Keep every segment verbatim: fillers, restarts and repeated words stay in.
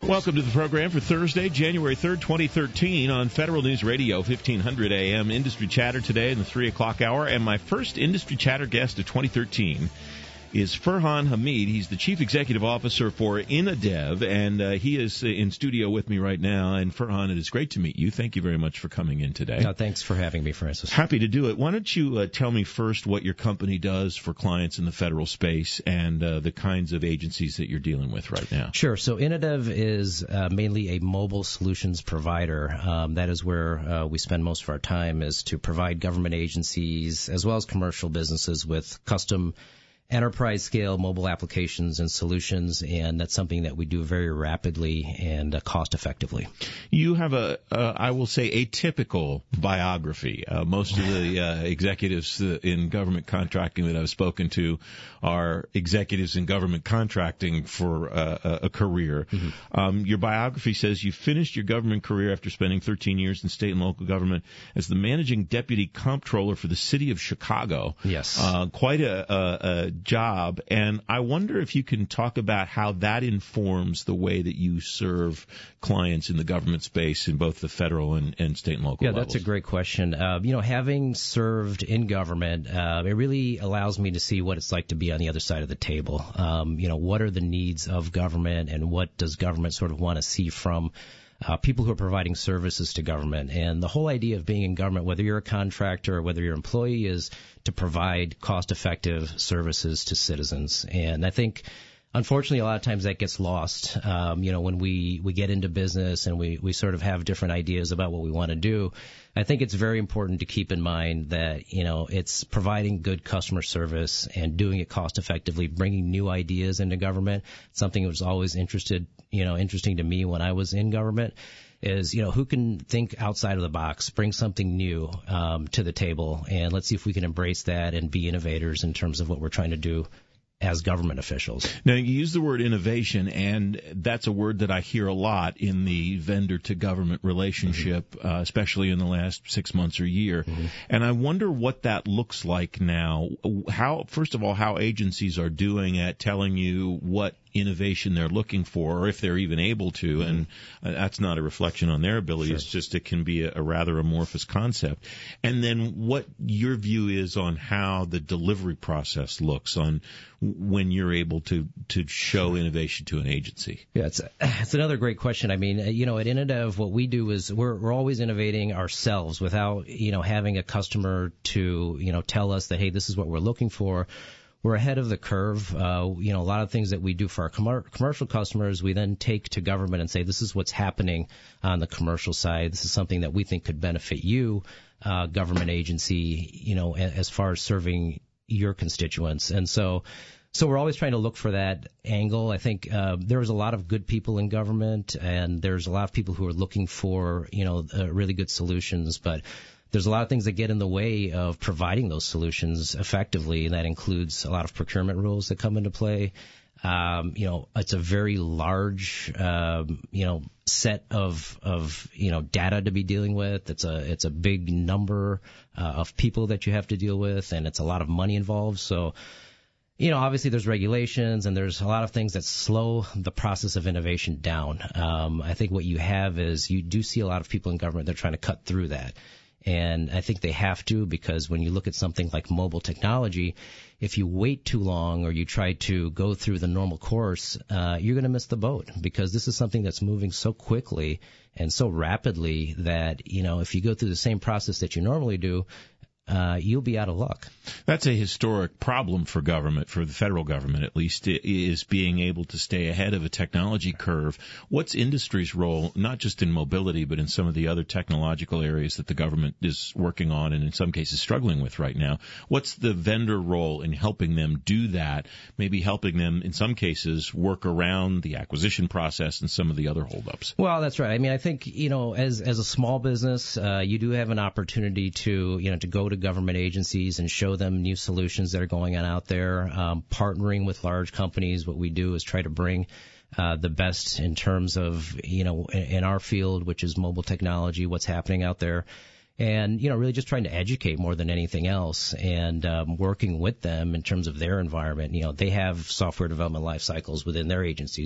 Welcome to the program for Thursday, January third, twenty thirteen on Federal News Radio, fifteen hundred A M. Industry Chatter today in the three o'clock hour. And my first Industry Chatter guest of twenty thirteen is Farhan Hamid. He's the Chief Executive Officer for Inadev, and uh, he is in studio with me right now. And Farhan, it is great to meet you. Thank you very much for coming in today. No, thanks for having me, Francis. Happy to do it. Why don't you uh, tell me first what your company does for clients in the federal space and uh, the kinds of agencies that you're dealing with right now? Sure. So Inadev is uh, mainly a mobile solutions provider. Um, that is where uh, we spend most of our time, is to provide government agencies as well as commercial businesses with custom enterprise-scale mobile applications and solutions, and that's something that we do very rapidly and uh, cost-effectively. You have a, uh, I will say, a typical biography. Uh, most of the uh, executives uh, in government contracting that I've spoken to are executives in government contracting for uh, a career. Mm-hmm. Um, your biography says you finished your government career after spending thirteen years in state and local government as the managing deputy comptroller for the city of Chicago. Yes. Uh, quite a, a, a job, and I wonder if you can talk about how that informs the way that you serve clients in the government space in both the federal and, and state and local yeah, levels. That's a great question. Uh, you know, having served in government, uh, it really allows me to see what it's like to be on the other side of the table. Um, you know, what are the needs of government, and what does government sort of want to see from Uh, people who are providing services to government. And the whole idea of being in government, whether you're a contractor or whether you're an employee, is to provide cost-effective services to citizens. And I think, unfortunately, a lot of times that gets lost. Um, you know, when we, we get into business and we, we sort of have different ideas about what we want to do, I think it's very important to keep in mind that, you know, it's providing good customer service and doing it cost effectively, bringing new ideas into government. Something that was always interested, you know, interesting to me when I was in government is, you know, who can think outside of the box, bring something new um, to the table, and let's see if we can embrace that and be innovators in terms of what we're trying to do as government officials. Now, you use the word innovation, and that's a word that I hear a lot in the vendor-to-government relationship, mm-hmm. uh, especially in the last six months or year. Mm-hmm. And I wonder what that looks like now. How, first of all, how agencies are doing at telling you what innovation they're looking for, or if they're even able to, mm-hmm. and uh, that's not a reflection on their ability. Sure. It's just it can be a, a rather amorphous concept. And then what your view is on how the delivery process looks, on when you're able to to show innovation to an agency. Yeah, it's it's another great question. I mean, you know, at Inadev, what we do is we're we're always innovating ourselves without, you know, having a customer to, you know, tell us that, hey, this is what we're looking for. We're ahead of the curve. Uh, you know, a lot of things that we do for our com- commercial customers, we then take to government and say, this is what's happening on the commercial side. This is something that we think could benefit you, uh, government agency, you know, as far as serving your constituents. And so, so we're always trying to look for that angle. I think uh, there's a lot of good people in government, and there's a lot of people who are looking for, you know, uh, really good solutions, but there's a lot of things that get in the way of providing those solutions effectively, and that includes a lot of procurement rules that come into play. Um, you know, it's a very large, um, you know, set of, of, you know, data to be dealing with. It's a, it's a big number uh, of people that you have to deal with, and it's a lot of money involved. So, you know, obviously there's regulations and there's a lot of things that slow the process of innovation down. Um, I think what you have is you do see a lot of people in government that are trying to cut through that. And I think they have to, because when you look at something like mobile technology, if you wait too long or you try to go through the normal course, uh, you're going to miss the boat, because this is something that's moving so quickly and so rapidly that, you know, if you go through the same process that you normally do, uh, you'll be out of luck. That's a historic problem for government, for the federal government at least, is being able to stay ahead of a technology curve. What's industry's role, not just in mobility, but in some of the other technological areas that the government is working on and in some cases struggling with right now? What's the vendor role in helping them do that, maybe helping them in some cases work around the acquisition process and some of the other holdups? Well, that's right. I mean, I think, you know, as as a small business, uh, you do have an opportunity to, you know, to go to government agencies and show them new solutions that are going on out there. Um, partnering with large companies, what we do is try to bring uh, the best in terms of, you know, in, in our field, which is mobile technology, what's happening out there. And, you know, really just trying to educate more than anything else, and um, working with them in terms of their environment. You know, they have software development life cycles within their agencies.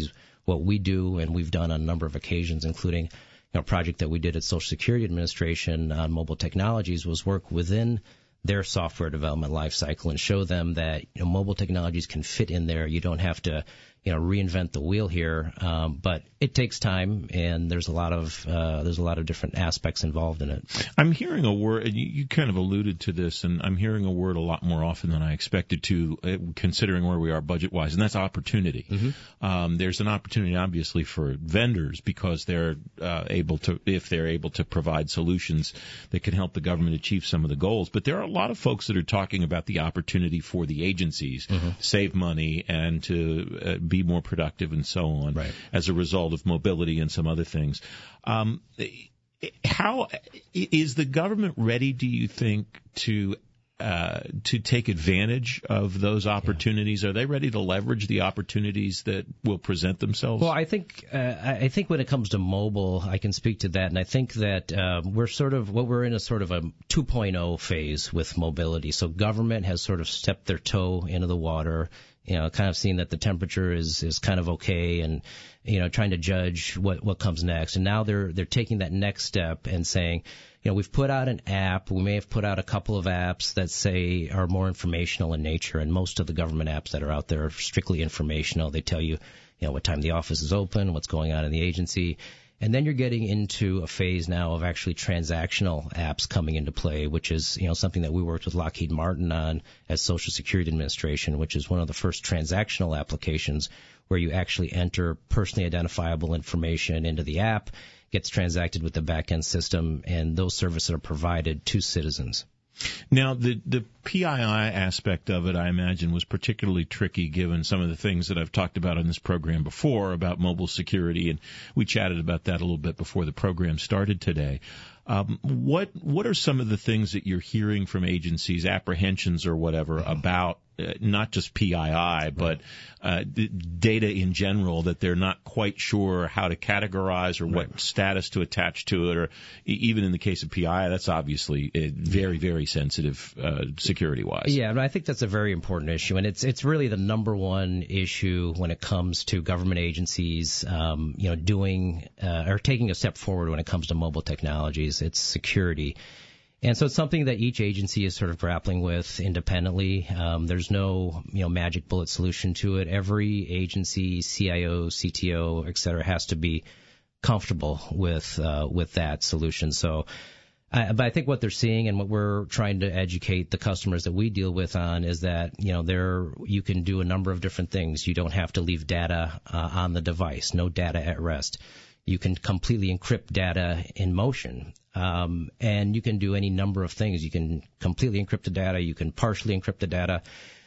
what we do, and we've done on a number of occasions, including, you know, a project that we did at Social Security Administration on mobile technologies, was work within their software development lifecycle and show them that, you know, mobile technologies can fit in there. You don't have to, you know, reinvent the wheel here, um, but it takes time, and there's a lot of uh, there's a lot of different aspects involved in it. I'm hearing a word, and you, you kind of alluded to this, and I'm hearing a word a lot more often than I expected to, uh, considering where we are budget-wise, and that's opportunity. Mm-hmm. Um, there's an opportunity, obviously, for vendors because they're uh, able to, if they're able to provide solutions that can help the government achieve some of the goals. But there are a lot of folks that are talking about the opportunity for the agencies mm-hmm. to save money and to uh, be more productive and so on, right, as a result of mobility and some other things. Um, how is the government ready, do you think, to uh, to take advantage of those opportunities? Yeah. Are they ready to leverage the opportunities that will present themselves? Well, I think uh, I think when it comes to mobile, I can speak to that, and I think that uh, we're sort of what we're in a sort of a two point oh phase with mobility. So government has sort of stepped their toe into the water, you know, kind of seeing that the temperature is, is kind of okay, and, you know, trying to judge what, what comes next. And now they're, they're taking that next step and saying, you know, we've put out an app. We may have put out a couple of apps that say are more informational in nature. And most of the government apps that are out there are strictly informational. They tell you, you know, what time the office is open, what's going on in the agency. And then you're getting into a phase now of actually transactional apps coming into play, which is, you know, something that we worked with Lockheed Martin on as Social Security Administration, which is one of the first transactional applications where you actually enter personally identifiable information into the app, gets transacted with the back-end system, and those services are provided to citizens. Now, the the P I I aspect of it, I imagine, was particularly tricky given some of the things that I've talked about in this program before about mobile security, and we chatted about that a little bit before the program started today. Um, what what are some of the things that you're hearing from agencies, apprehensions or whatever, about uh, not just P I I, but uh, d- data in general that they're not quite sure how to categorize or what right. status to attach to it, or e- even in the case of P I I, that's obviously uh, very, very sensitive uh, security-wise. Yeah, and I think that's a very important issue, and it's it's really the number one issue when it comes to government agencies, um, you know, doing uh, or taking a step forward when it comes to mobile technologies. It's security. And so it's something that each agency is sort of grappling with independently. Um, there's no, you know, magic bullet solution to it. Every agency, C I O, C T O, et cetera, has to be comfortable with uh, with that solution. So, I, but I think what they're seeing and what we're trying to educate the customers that we deal with on is that, you know, there you can do a number of different things. You don't have to leave data uh, on the device. No data at rest. You can completely encrypt data in motion, um, and you can do any number of things. You can completely encrypt the data. You can partially encrypt the data,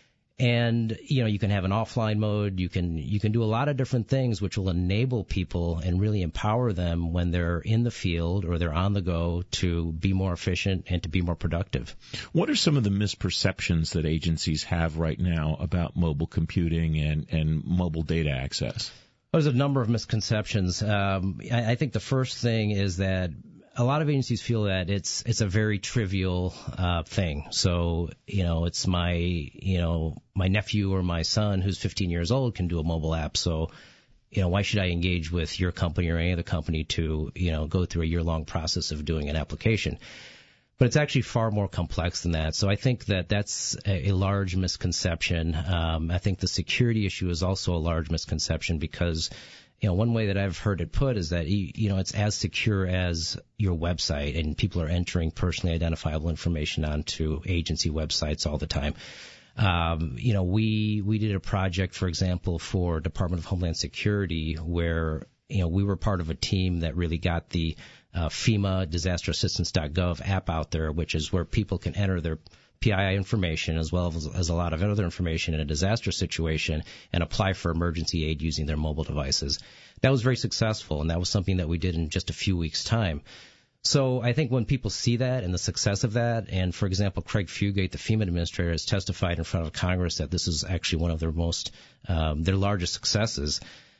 and you know you can have an offline mode. You can you can do a lot of different things, which will enable people and really empower them when they're in the field or they're on the go to be more efficient and to be more productive. What are some of the misperceptions that agencies have right now about mobile computing and, and mobile data access? There's a number of misconceptions. Um, I, I think the first thing is that a lot of agencies feel that it's it's a very trivial uh, thing. So, you know, it's my, you know, my nephew or my son who's fifteen years old can do a mobile app. So, you know, why should I engage with your company or any other company to, you know, go through a year-long process of doing an application? But it's actually far more complex than that. So I think that that's a, a large misconception. Um, I think the security issue is also a large misconception because, you know, one way that I've heard it put is that, you, you know, it's as secure as your website, and people are entering personally identifiable information onto agency websites all the time. Um, you know, we, we did a project, for example, for Department of Homeland Security where, you know, we were part of a team that really got the Uh, FEMA disaster assistance dot gov app out there, which is where people can enter their P I I information as well as, as a lot of other information in a disaster situation and apply for emergency aid using their mobile devices. That was very successful, and that was something that we did in just a few weeks' time. So I think when people see that and the success of that, and for example, Craig Fugate, the FEMA administrator, has testified in front of Congress that this is actually one of their most, um, their largest successes.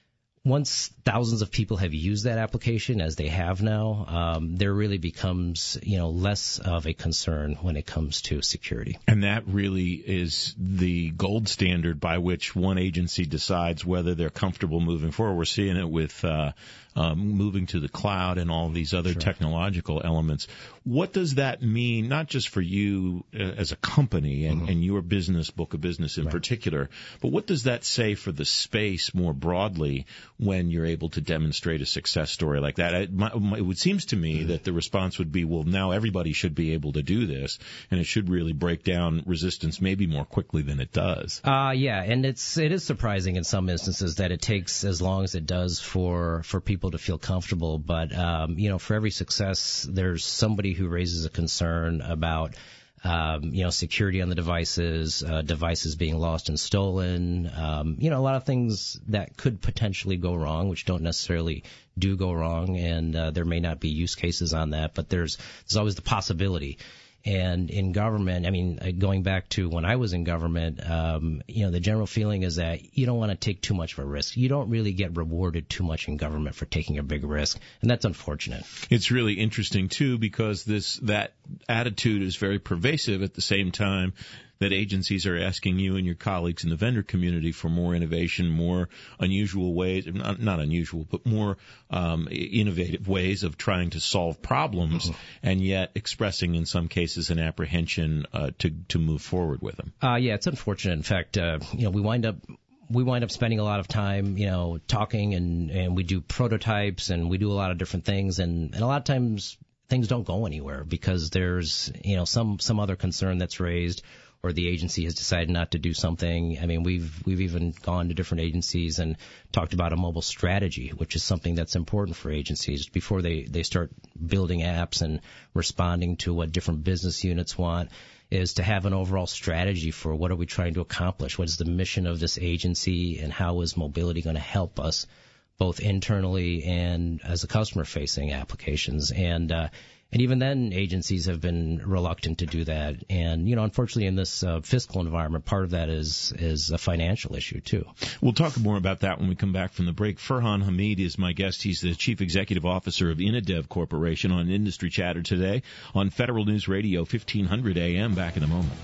once thousands of people have used that application, as they have now, um, there really becomes, you know, less of a concern when it comes to security. And that really is the gold standard by which one agency decides whether they're comfortable moving forward. We're seeing it with uh, um, moving to the cloud and all these other Sure. technological elements. What does that mean, not just for you uh, as a company and, mm-hmm. and your business, book of business in right. particular, but what does that say for the space more broadly when you're able to demonstrate a success story like that? It, my, it would seems to me mm-hmm. that the response would be, well, now everybody should be able to do this, and it should really break down resistance maybe more quickly than it does. Uh, yeah, and it's it is surprising in some instances that it takes as long as it does for, for people to feel comfortable. But, um, you know, for every success, there's somebody who raises a concern about Um, you know, security on the devices, uh, devices being lost and stolen, um, you know, a lot of things that could potentially go wrong, which don't necessarily do go wrong, and uh, there may not be use cases on that, but there's there's always the possibility. And in government, I mean, going back to when I was in government, um, you know, the general feeling is that you don't want to take too much of a risk. You don't really get rewarded too much in government for taking a big risk, and that's unfortunate. It's really interesting, too, because this that attitude is very pervasive at the same time that agencies are asking you and your colleagues in the vendor community for more innovation, more unusual ways, not, not unusual, but more um, innovative ways of trying to solve problems, mm-hmm. and yet expressing in some cases an apprehension uh, to to move forward with them. Uh, yeah, it's unfortunate. In fact, uh, you know, we wind up we wind up spending a lot of time, you know, talking, and, and we do prototypes, and we do a lot of different things, and, and a lot of times things don't go anywhere because there's, you know, some some other concern that's raised, or the agency has decided not to do something. I mean, we've we've even gone to different agencies and talked about a mobile strategy, which is something that's important for agencies before they, they start building apps and responding to what different business units want, is to have an overall strategy for what are we trying to accomplish, what is the mission of this agency, and how is mobility going to help us both internally and as a customer-facing applications. And uh, And even then, agencies have been reluctant to do that. And, you know, unfortunately, in this uh, fiscal environment, part of that is is a financial issue, too. We'll talk more about that when we come back from the break. Farhan Hamid is my guest. He's the Chief Executive Officer of Inadev Corporation on Industry Chatter today on Federal News Radio, fifteen hundred A M. Back in a moment.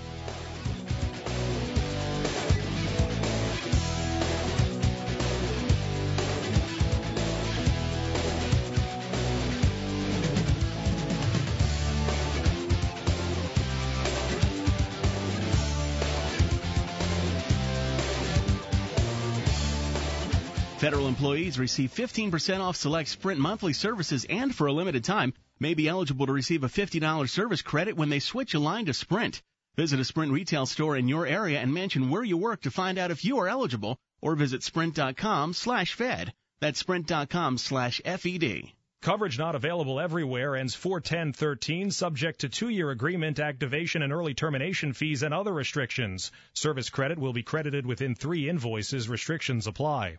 Federal employees receive fifteen percent off select Sprint monthly services, and for a limited time may be eligible to receive a fifty dollars service credit when they switch a line to Sprint. Visit a Sprint retail store in your area and mention where you work to find out if you are eligible, or visit sprint.com slash fed. That's sprint.com slash F-E-D. Coverage not available everywhere ends four ten thirteen, subject to two-year agreement, activation and early termination fees, and other restrictions. Service credit will be credited within three invoices. Restrictions apply.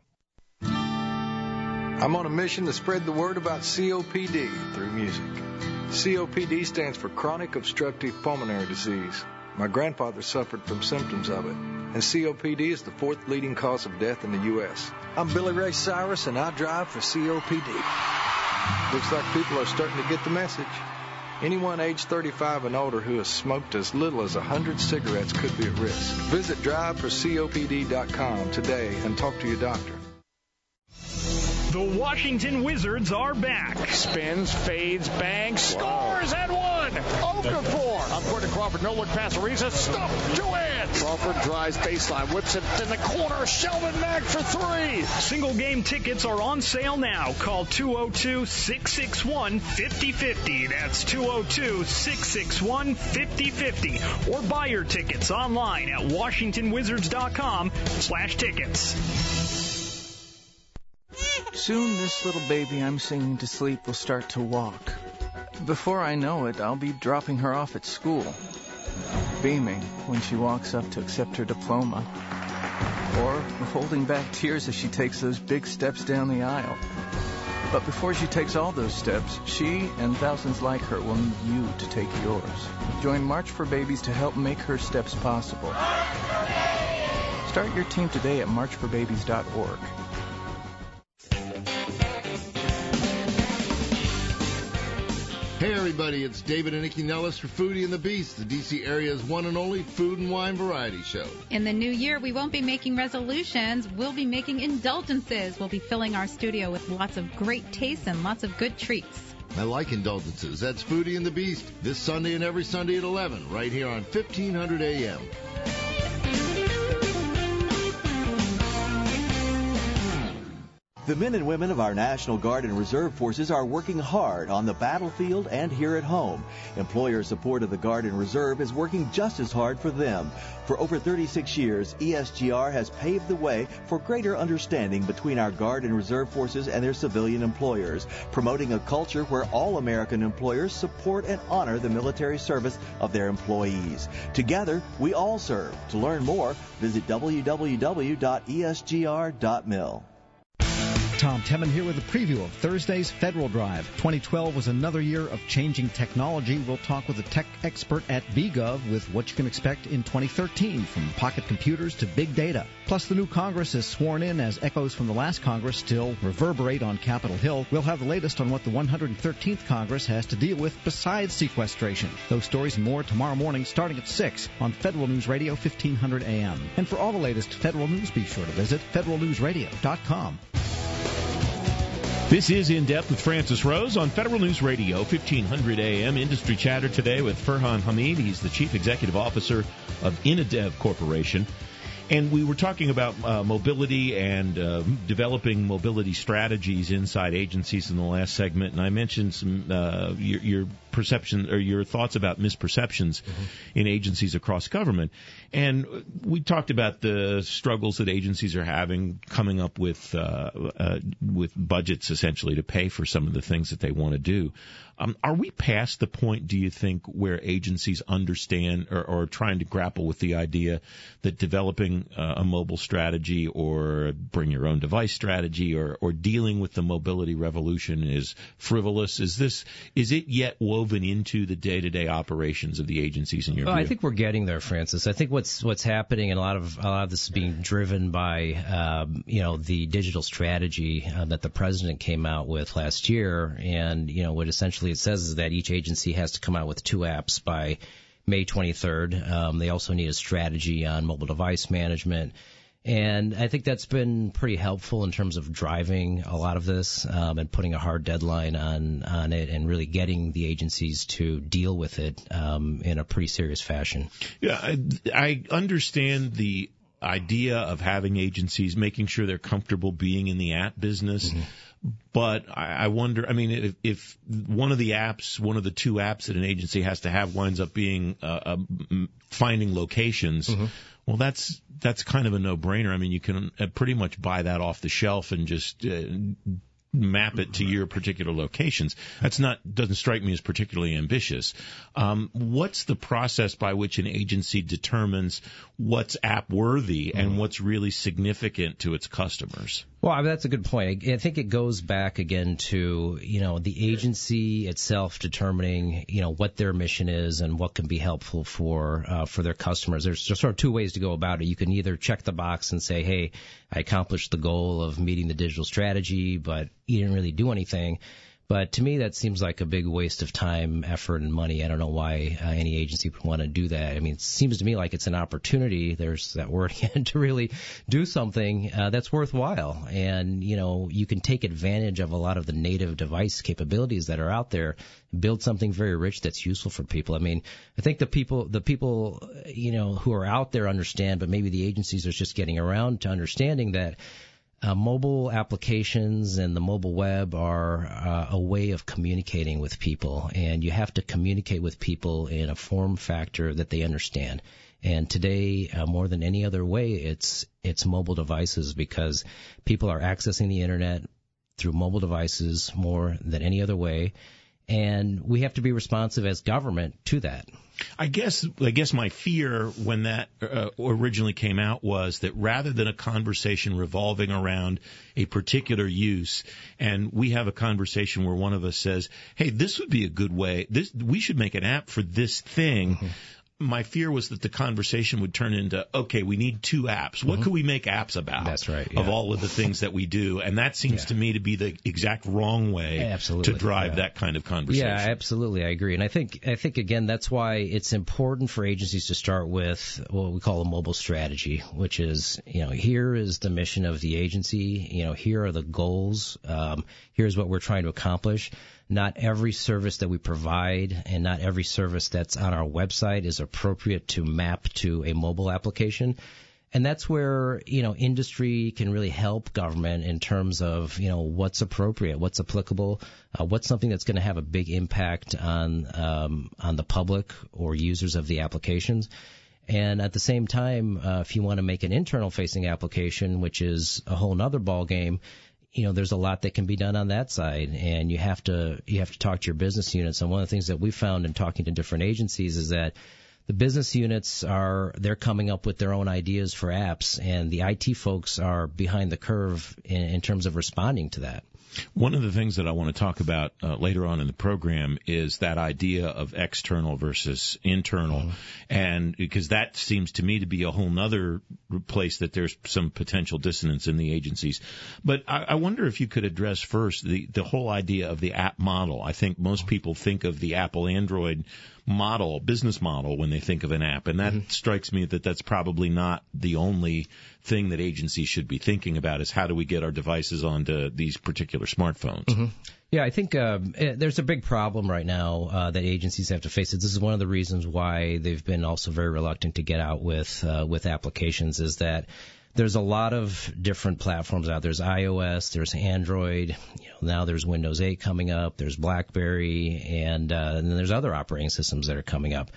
I'm on a mission to spread the word about C O P D through music. C O P D stands for chronic obstructive pulmonary disease. My grandfather suffered from symptoms of it, and C O P D is the fourth leading cause of death in the U S I'm Billy Ray Cyrus, and I drive for C O P D. Looks like people are starting to get the message. Anyone age thirty-five and older who has smoked as little as one hundred cigarettes could be at risk. Visit drive for C O P D dot com today and talk to your doctor. The Washington Wizards are back. Spins, fades, bangs, scores, and one. Okafor. On court to Crawford. No look pass. Ariza. Stuff to in. Crawford drives baseline. Whips it in the corner. Sheldon Mack for three. Single game tickets are on sale now. Call two oh two, six six one, five oh five oh. That's two oh two, six six one, five oh five oh. Or buy your tickets online at washington wizards dot com slash tickets. Soon this little baby I'm singing to sleep will start to walk. Before I know it, I'll be dropping her off at school, beaming when she walks up to accept her diploma, or holding back tears as she takes those big steps down the aisle. But before she takes all those steps, she and thousands like her will need you to take yours. Join March for Babies to help make her steps possible. Start your team today at march for babies dot org. Hey everybody, it's David and Nikki Nellis for Foodie and the Beast, the D C area's one and only food and wine variety show. In the new year, we won't be making resolutions. We'll be making indulgences. We'll be filling our studio with lots of great tastes and lots of good treats. I like indulgences. That's Foodie and the Beast, this Sunday and every Sunday at eleven, right here on fifteen hundred A M. The men and women of our National Guard and Reserve Forces are working hard on the battlefield and here at home. Employer support of the Guard and Reserve is working just as hard for them. For over thirty-six years, E S G R has paved the way for greater understanding between our Guard and Reserve Forces and their civilian employers, promoting a culture where all American employers support and honor the military service of their employees. Together, we all serve. To learn more, visit w w w dot e s g r dot mil. Tom Temin here with a preview of Thursday's Federal Drive. twenty twelve was another year of changing technology. We'll talk with a tech expert at VGov with what you can expect in twenty thirteen, from pocket computers to big data. Plus, the new Congress is sworn in as echoes from the last Congress still reverberate on Capitol Hill. We'll have the latest on what the one hundred thirteenth Congress has to deal with besides sequestration. Those stories and more tomorrow morning starting at six on Federal News Radio fifteen hundred A M. And for all the latest Federal News, be sure to visit federal news radio dot com. This is In Depth with Francis Rose on Federal News Radio, fifteen hundred A M. Industry Chatter today with Farhan Hamid. He's the Chief Executive Officer of Inadev Corporation. And we were talking about uh, mobility and uh, developing mobility strategies inside agencies in the last segment. And I mentioned some uh, your, your perception or your thoughts about misperceptions mm-hmm. in agencies across government. And we talked about the struggles that agencies are having coming up with uh, uh, with budgets essentially to pay for some of the things that they want to do. Um, are we past the point, do you think, where agencies understand or, or trying to grapple with the idea that developing uh, a mobile strategy or bring your own device strategy or, or dealing with the mobility revolution is frivolous? Is this is it yet woven into the day-to-day operations of the agencies in your well, view? I think we're getting there, Francis. I think what's what's happening, and a lot of a lot of this is being driven by um, you know the digital strategy uh, that the president came out with last year, and you know what essentially it says is that each agency has to come out with two apps by May twenty-third. Um, they also need a strategy on mobile device management. And I think that's been pretty helpful in terms of driving a lot of this um, and putting a hard deadline on, on it and really getting the agencies to deal with it um, in a pretty serious fashion. Yeah, I, I understand the idea of having agencies, making sure they're comfortable being in the app business. Mm-hmm. But I wonder, I mean, if, if one of the apps, one of the two apps that an agency has to have winds up being uh, uh, finding locations, mm-hmm. well, that's that's kind of a no-brainer. I mean, you can pretty much buy that off the shelf and just uh, map it to your particular locations. That's not doesn't strike me as particularly ambitious. Um, what's the process by which an agency determines what's app-worthy mm-hmm. and what's really significant to its customers? Well, I mean, that's a good point. I think it goes back again to, you know, the agency itself determining, you know, what their mission is and what can be helpful for uh, for their customers. There's just sort of two ways to go about it. You can either check the box and say, hey, I accomplished the goal of meeting the digital strategy, but you didn't really do anything. But to me, that seems like a big waste of time, effort, and money. I don't know why uh, any agency would want to do that. I mean, it seems to me like it's an opportunity, there's that word again, to really do something uh, that's worthwhile. And, you know, you can take advantage of a lot of the native device capabilities that are out there, build something very rich that's useful for people. I mean, I think the people, the people, you know, who are out there understand, but maybe the agencies are just getting around to understanding that Uh, mobile applications and the mobile web are uh, a way of communicating with people, and you have to communicate with people in a form factor that they understand. And today, uh, more than any other way, it's it's mobile devices, because people are accessing the internet through mobile devices more than any other way, and we have to be responsive as government to that. I guess I guess my fear when that uh, originally came out was that rather than a conversation revolving around a particular use, and we have a conversation where one of us says, hey, this would be a good way, this we should make an app for this thing, mm-hmm. my fear was that the conversation would turn into, okay, we need two apps. What Mm-hmm. could we make apps about? That's right. Yeah. Of all of the things that we do. And that seems Yeah. to me to be the exact wrong way absolutely. to drive yeah. that kind of conversation. Yeah, absolutely. I agree. And I think, I think again, that's why it's important for agencies to start with what we call a mobile strategy, which is, you know, here is the mission of the agency. You know, here are the goals. Um, here's what we're trying to accomplish. Not every service that we provide and not every service that's on our website is appropriate to map to a mobile application. And that's where, you know, industry can really help government in terms of, you know, what's appropriate, what's applicable, uh, what's something that's going to have a big impact on um, on the public or users of the applications. And at the same time, uh, if you want to make an internal-facing application, which is a whole nother ballgame, you know, there's a lot that can be done on that side, and you have to you have to talk to your business units. And one of the things that we found in talking to different agencies is that the business units are they're coming up with their own ideas for apps, and the I T folks are behind the curve in, in terms of responding to that. One of the things that I want to talk about uh, later on in the program is that idea of external versus internal. Mm-hmm. And because that seems to me to be a whole nother place that there's some potential dissonance in the agencies. But I, I wonder if you could address first the, the whole idea of the app model. I think most people think of the Apple Android model, business model, when they think of an app. And that mm-hmm. strikes me that that's probably not the only thing that agencies should be thinking about is how do we get our devices onto these particular smartphones. Mm-hmm. Yeah, I think uh, there's a big problem right now uh, that agencies have to face. This is one of the reasons why they've been also very reluctant to get out with uh, with applications is that there's a lot of different platforms out there. There's iOS, there's Android, you know, now there's Windows eight coming up, there's BlackBerry, and, uh, and then there's other operating systems that are coming up.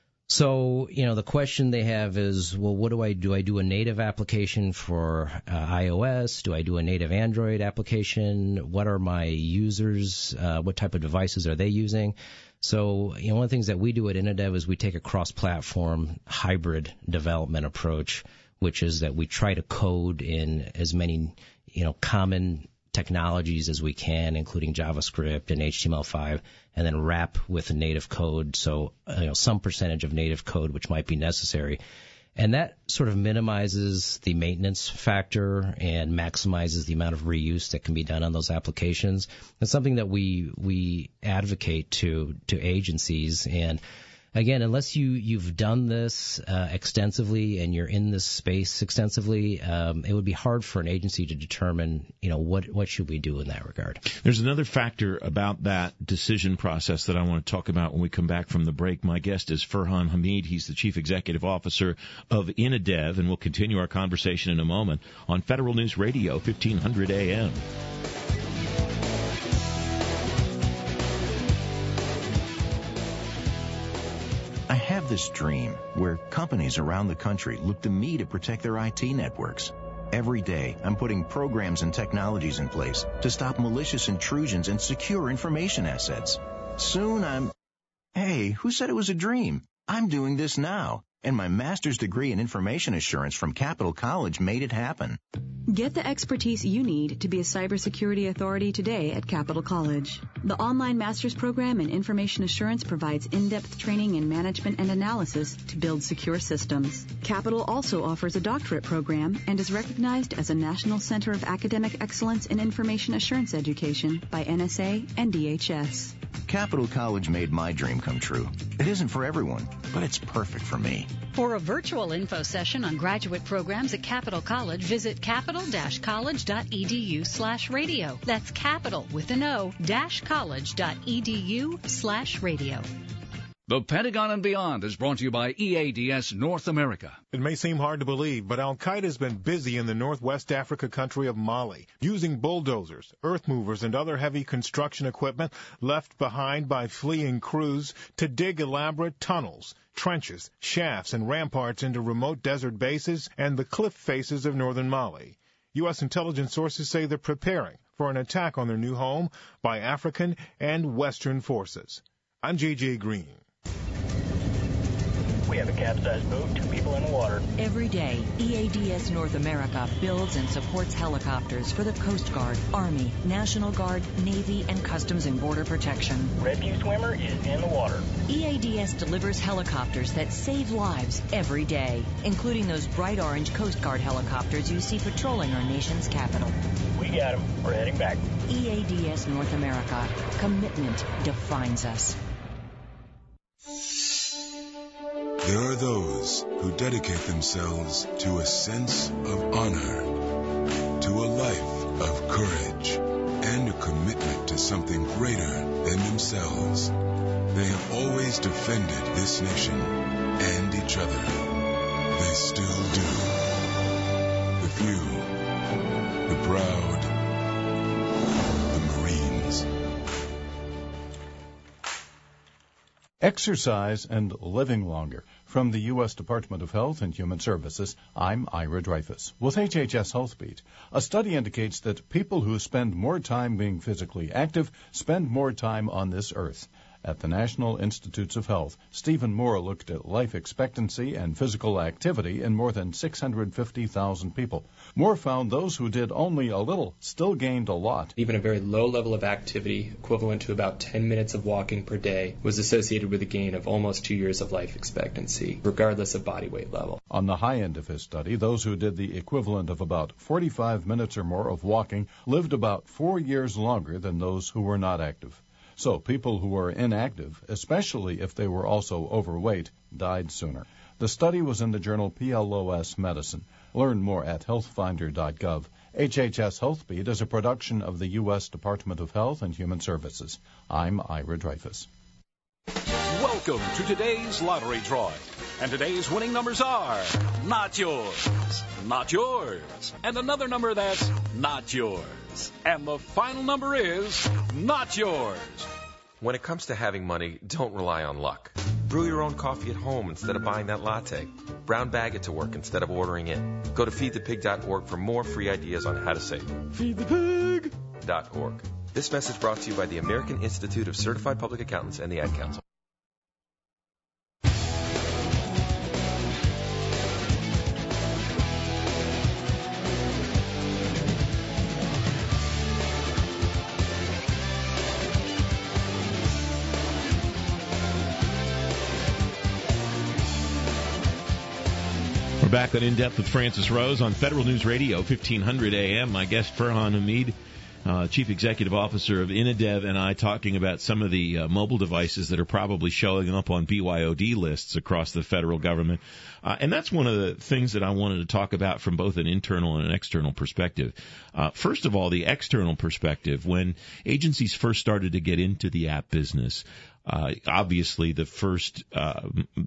So, you know, the question they have is, well, what do I do? I do a native application for uh, iOS? Do I do a native Android application? What are my users? Uh, what type of devices are they using? So, you know, one of the things that we do at Inadev is we take a cross-platform hybrid development approach, which is that we try to code in as many, you know, common technologies as we can, including JavaScript and H T M L five, and then wrap with a native code, so you know some percentage of native code which might be necessary. And that sort of minimizes the maintenance factor and maximizes the amount of reuse that can be done on those applications. It's something that we we advocate to to agencies. And again, unless you, you've done this uh, extensively and you're in this space extensively, um, it would be hard for an agency to determine, you know, what, what should we do in that regard. There's another factor about that decision process that I want to talk about when we come back from the break. My guest is Farhan Hamid. He's the Chief Executive Officer of Inadev, and we'll continue our conversation in a moment on Federal News Radio, fifteen hundred A M. I have this dream where companies around the country look to me to protect their I T networks. Every day, I'm putting programs and technologies in place to stop malicious intrusions and secure information assets. Soon I'm... Hey, who said it was a dream? I'm doing this now, and my master's degree in information assurance from Capital College made it happen. Get the expertise you need to be a cybersecurity authority today at Capital College. The online master's program in information assurance provides in-depth training in management and analysis to build secure systems. Capital also offers a doctorate program and is recognized as a National Center of Academic Excellence in Information Assurance Education by N S A and D H S. Capital College made my dream come true. It isn't for everyone, but it's perfect for me. For a virtual info session on graduate programs at Capital College, visit capital-college.edu slash radio. That's capital with an O, dash college.edu slash radio. The Pentagon and Beyond is brought to you by E A D S North America. It may seem hard to believe, but Al-Qaeda has been busy in the Northwest Africa country of Mali, using bulldozers, earth movers, and other heavy construction equipment left behind by fleeing crews to dig elaborate tunnels, trenches, shafts, and ramparts into remote desert bases and the cliff faces of northern Mali. U S intelligence sources say they're preparing for an attack on their new home by African and Western forces. I'm J J Green. We have a capsized boat, two people in the water. Every day, E A D S North America builds and supports helicopters for the Coast Guard, Army, National Guard, Navy, and Customs and Border Protection. Rescue swimmer is in the water. E A D S delivers helicopters that save lives every day, including those bright orange Coast Guard helicopters you see patrolling our nation's capital. We got them. We're heading back. E A D S North America. Commitment defines us. There are those who dedicate themselves to a sense of honor, to a life of courage, and a commitment to something greater than themselves. They have always defended this nation and each other. They still do. The few, the proud, the Marines. Exercise and living longer. From the U S Department of Health and Human Services, I'm Ira Dreyfus with H H S Health Beat. A study indicates that people who spend more time being physically active spend more time on this earth. At the National Institutes of Health, Stephen Moore looked at life expectancy and physical activity in more than six hundred fifty thousand people. Moore found those who did only a little still gained a lot. Even a very low level of activity, equivalent to about ten minutes of walking per day, was associated with a gain of almost two years of life expectancy, regardless of body weight level. On the high end of his study, those who did the equivalent of about forty-five minutes or more of walking lived about four years longer than those who were not active. So people who were inactive, especially if they were also overweight, died sooner. The study was in the journal P L O S Medicine. Learn more at health finder dot gov. H H S Health Beat is a production of the U S Department of Health and Human Services. I'm Ira Dreyfus. Welcome to today's lottery drawing. And today's winning numbers are not yours, not yours, and another number that's not yours. And the final number is not yours. When it comes to having money, don't rely on luck. Brew your own coffee at home instead of buying that latte. Brown bag it to work instead of ordering in. Go to feed the pig dot org for more free ideas on how to save. feed the pig dot org. This message brought to you by the American Institute of Certified Public Accountants and the Ad Council. We're back on In Depth with Francis Rose on Federal News Radio, fifteen hundred A M. My guest, Farhan Hamid, uh, Chief Executive Officer of Inadev, and I talking about some of the uh, mobile devices that are probably showing up on B Y O D lists across the federal government. Uh, and that's one of the things that I wanted to talk about from both an internal and an external perspective. Uh, first of all, the external perspective. When agencies first started to get into the app business, Uh, obviously, the first uh,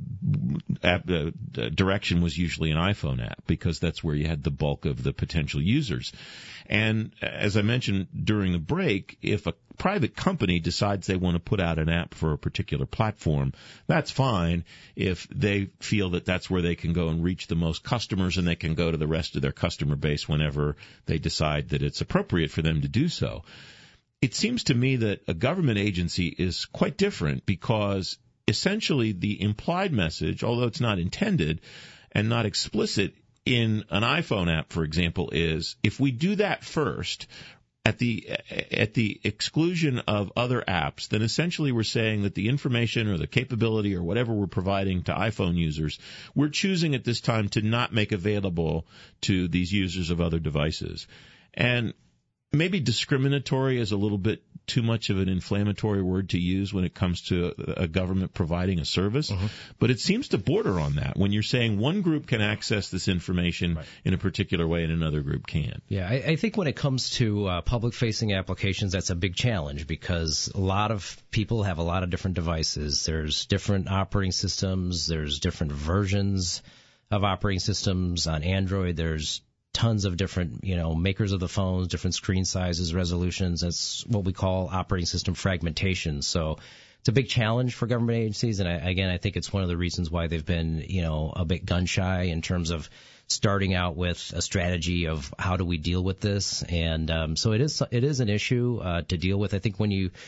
app, uh, direction was usually an iPhone app because that's where you had the bulk of the potential users. And as I mentioned during the break, if a private company decides they want to put out an app for a particular platform, that's fine if they feel that that's where they can go and reach the most customers and they can go to the rest of their customer base whenever they decide that it's appropriate for them to do so. It seems to me that a government agency is quite different because essentially the implied message, although it's not intended and not explicit in an iPhone app, for example, is if we do that first at the at the exclusion of other apps, then essentially we're saying that the information or the capability or whatever we're providing to iPhone users, we're choosing at this time to not make available to these users of other devices. And maybe discriminatory is a little bit too much of an inflammatory word to use when it comes to a government providing a service, uh-huh. but it seems to border on that when you're saying one group can access this information right. in a particular way and another group can't. Yeah, I, I think when it comes to uh, public-facing applications, that's a big challenge because a lot of people have a lot of different devices. There's different operating systems. There's different versions of operating systems on Android. There's tons of different, you know, makers of the phones, different screen sizes, resolutions. That's what we call operating system fragmentation. So it's a big challenge for government agencies. And I, again, I think it's one of the reasons why they've been, you know, a bit gun shy in terms of starting out with a strategy of how do we deal with this. And um, so it is, it is an issue uh, to deal with. I think when you,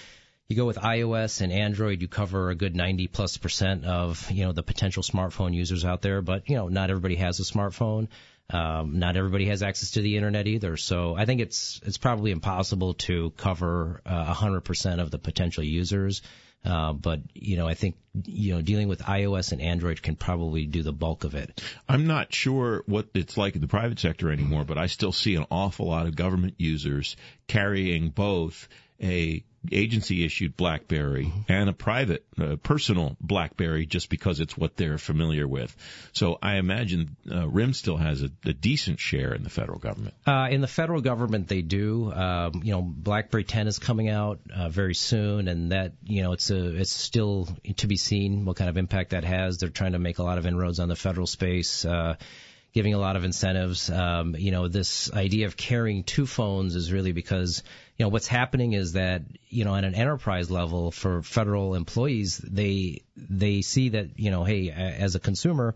You go with iOS and Android, you cover a good ninety plus percent of, you know, the potential smartphone users out there. But, you know, not everybody has a smartphone. Um, not everybody has access to the internet either. So I think it's it's probably impossible to cover uh, one hundred percent of the potential users. Uh, but, you know, I think, you know, dealing with iOS and Android can probably do the bulk of it. I'm not sure what it's like in the private sector anymore, but I still see an awful lot of government users carrying both a agency-issued BlackBerry and a private, uh, personal BlackBerry just because it's what they're familiar with. So I imagine uh, R I M still has a, a decent share in the federal government. Uh, in the federal government, they do. Um, you know, BlackBerry ten is coming out uh, very soon, and that, you know, it's a it's still to be seen what kind of impact that has. They're trying to make a lot of inroads on the federal space. Uh, giving a lot of incentives. Um, you know, this idea of carrying two phones is really because, you know, what's happening is that, you know, at an enterprise level for federal employees, they they see that, you know, hey, as a consumer,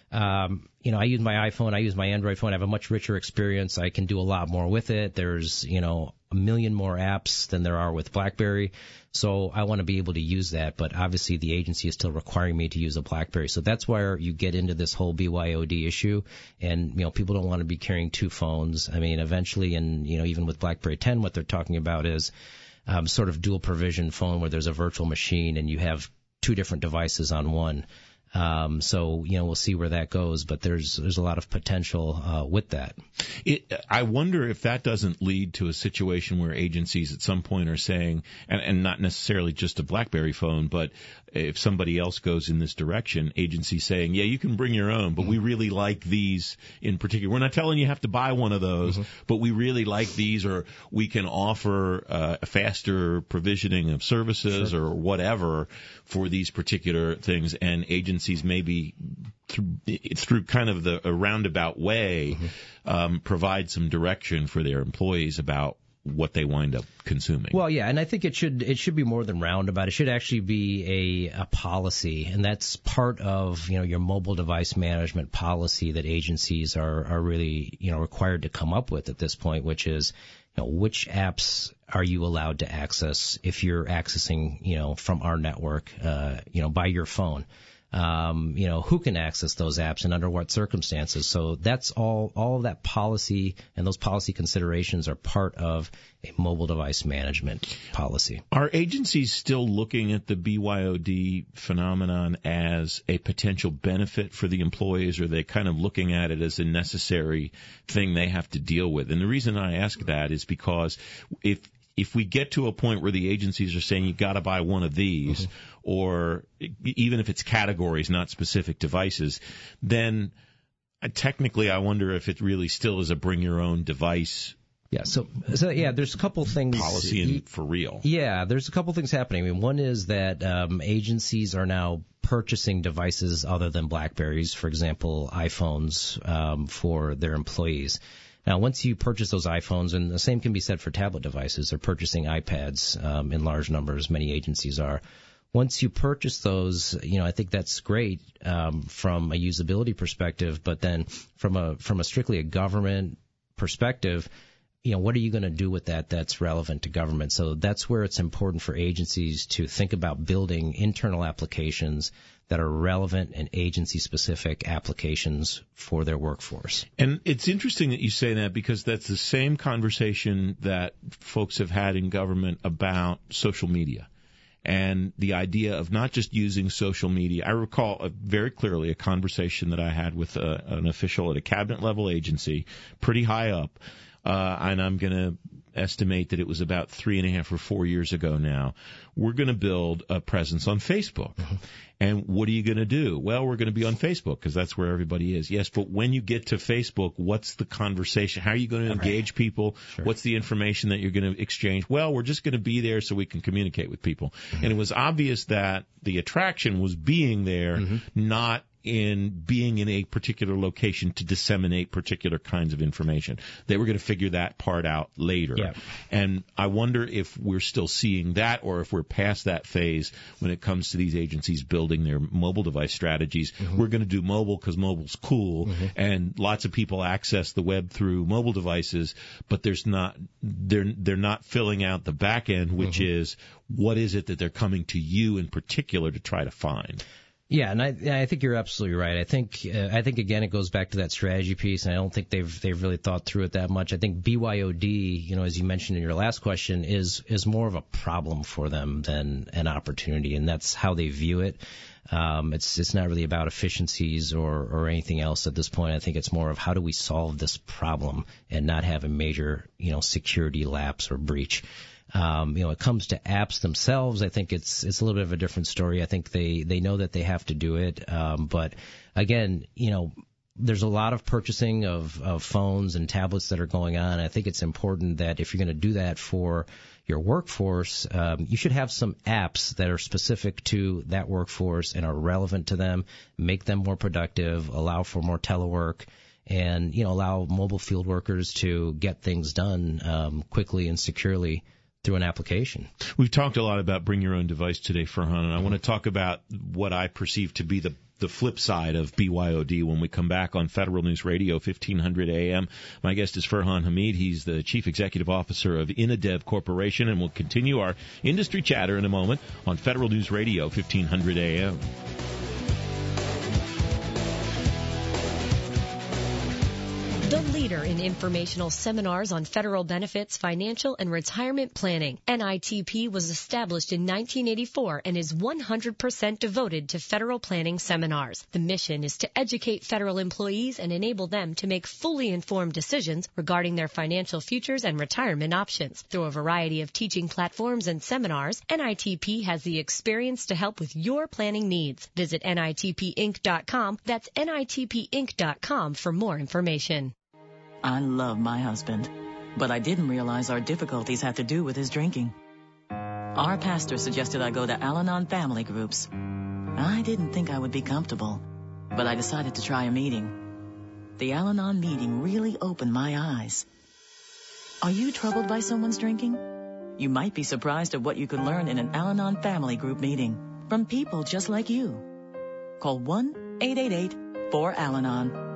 um, you know, I use my iPhone, I use my Android phone, I have a much richer experience, I can do a lot more with it. There's, you know, a million more apps than there are with BlackBerry. So I want to be able to use that, but obviously the agency is still requiring me to use a BlackBerry. So that's where you get into this whole B Y O D issue. And, you know, people don't want to be carrying two phones. I mean, eventually, and, you know, even with BlackBerry ten, what they're talking about is um, sort of dual provision phone where there's a virtual machine and you have two different devices on one. Um, so, you know, we'll see where that goes, but there's there's a lot of potential uh, with that. It, I wonder if that doesn't lead to a situation where agencies at some point are saying, and, and not necessarily just a BlackBerry phone, but if somebody else goes in this direction, agencies saying, yeah, you can bring your own, but mm-hmm. we really like these in particular. We're not telling you have to buy one of those, mm-hmm. but we really like these, or we can offer uh, a faster provisioning of services sure. or whatever for these particular things, and agencies maybe through, through kind of the a roundabout way mm-hmm. um, provide some direction for their employees about what they wind up consuming. Well, yeah, and I think it should it should be more than roundabout. It should actually be a, a policy, and that's part of, you know, your mobile device management policy that agencies are are really, you know, required to come up with at this point, which is, you know, which apps are you allowed to access if you're accessing, you know, from our network, uh, you know, by your phone. Um, you know, who can access those apps and under what circumstances. So that's all, all of that policy and those policy considerations are part of a mobile device management policy. Are agencies still looking at the B Y O D phenomenon as a potential benefit for the employees, or are they kind of looking at it as a necessary thing they have to deal with? And the reason I ask that is because if If we get to a point where the agencies are saying you've got to buy one of these, mm-hmm. or even if it's categories, not specific devices, then technically I wonder if it really still is a bring your own device. Yeah, so, so yeah, there's a couple things. Policy in, for real. Yeah, there's a couple things happening. I mean, one is that um, agencies are now purchasing devices other than BlackBerries, for example, iPhones, um, for their employees. Now, once you purchase those iPhones, and the same can be said for tablet devices, they're purchasing iPads um, in large numbers, many agencies are. Once you purchase those, you know, I think that's great um, from a usability perspective, but then from a from a strictly a government perspective, you know, what are you going to do with that that's relevant to government? So that's where it's important for agencies to think about building internal applications that are relevant and agency-specific applications for their workforce. And it's interesting that you say that, because that's the same conversation that folks have had in government about social media and the idea of not just using social media. I recall a, very clearly a conversation that I had with a, an official at a cabinet-level agency, pretty high up, uh, and I'm going to estimate that it was about three and a half or four years ago now. We're going to build a presence on Facebook. Mm-hmm. And what are you going to do? Well, we're going to be on Facebook because that's where everybody is. Yes, but when you get to Facebook, what's the conversation? How are you going to engage right. people? Sure. What's the information that you're going to exchange? Well, we're just going to be there so we can communicate with people. Mm-hmm. And it was obvious that the attraction was being there, mm-hmm. not in being in a particular location to disseminate particular kinds of information. They were going to figure that part out later. Yeah. And I wonder if we're still seeing that or if we're past that phase when it comes to these agencies building their mobile device strategies. Mm-hmm. We're going to do mobile because mobile's cool, mm-hmm. and lots of people access the web through mobile devices, but there's not they're they're not filling out the back end, which mm-hmm. is what is it that they're coming to you in particular to try to find. Yeah, and I, I think you're absolutely right. I think, uh, I think again, it goes back to that strategy piece, and I don't think they've they've really thought through it that much. I think B Y O D, you know, as you mentioned in your last question, is is more of a problem for them than an opportunity, and that's how they view it. Um, it's it's not really about efficiencies or or anything else at this point. I think it's more of how do we solve this problem and not have a major, you know, security lapse or breach. Um, you know, it comes to apps themselves, I think it's it's a little bit of a different story. I think they, they know that they have to do it. Um, but again, you know, there's a lot of purchasing of, of phones and tablets that are going on. I think it's important that if you're going to do that for your workforce, um, you should have some apps that are specific to that workforce and are relevant to them, make them more productive, allow for more telework, and, you know, allow mobile field workers to get things done um, quickly and securely through an application. We've talked a lot about bring your own device today, Farhan, and I want to talk about what I perceive to be the the flip side of B Y O D when we come back on Federal News Radio, fifteen hundred A M. My guest is Farhan Hamid. He's the Chief Executive Officer of Inadev Corporation, and we'll continue our industry chatter in a moment on Federal News Radio, fifteen hundred A M. The leader in informational seminars on federal benefits, financial, and retirement planning. N I T P was established in nineteen eighty-four and is one hundred percent devoted to federal planning seminars. The mission is to educate federal employees and enable them to make fully informed decisions regarding their financial futures and retirement options. Through a variety of teaching platforms and seminars, N I T P has the experience to help with your planning needs. Visit N I T P inc dot com. That's N I T P inc dot com for more information. I love my husband, but I didn't realize our difficulties had to do with his drinking. Our pastor suggested I go to Al-Anon family groups. I didn't think I would be comfortable, but I decided to try a meeting. The Al-Anon meeting really opened my eyes. Are you troubled by someone's drinking? You might be surprised at what you could learn in an Al-Anon family group meeting from people just like you. Call one eight eight eight four Al Anon.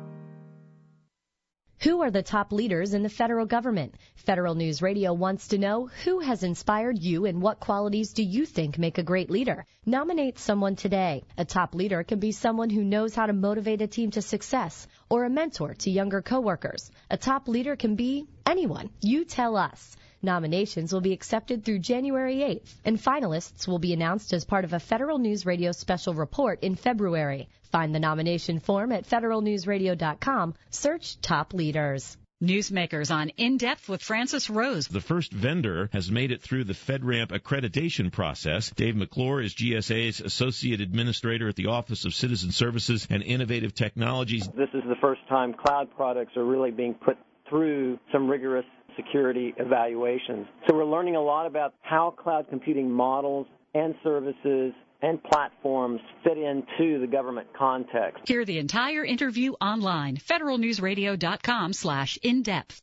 Who are the top leaders in the federal government? Federal News Radio wants to know who has inspired you and what qualities do you think make a great leader? Nominate someone today. A top leader can be someone who knows how to motivate a team to success or a mentor to younger coworkers. A top leader can be anyone. You tell us. Nominations will be accepted through January eighth, and finalists will be announced as part of a Federal News Radio special report in February. Find the nomination form at federal news radio dot com. Search Top Leaders. Newsmakers on In Depth with Francis Rose. The first vendor has made it through the FedRAMP accreditation process. Dave McClure is G S A's Associate Administrator at the Office of Citizen Services and Innovative Technologies. This is the first time cloud products are really being put through some rigorous security evaluations. So we're learning a lot about how cloud computing models and services and platforms fit into the government context. Hear the entire interview online, federal news radio dot com slash in depth.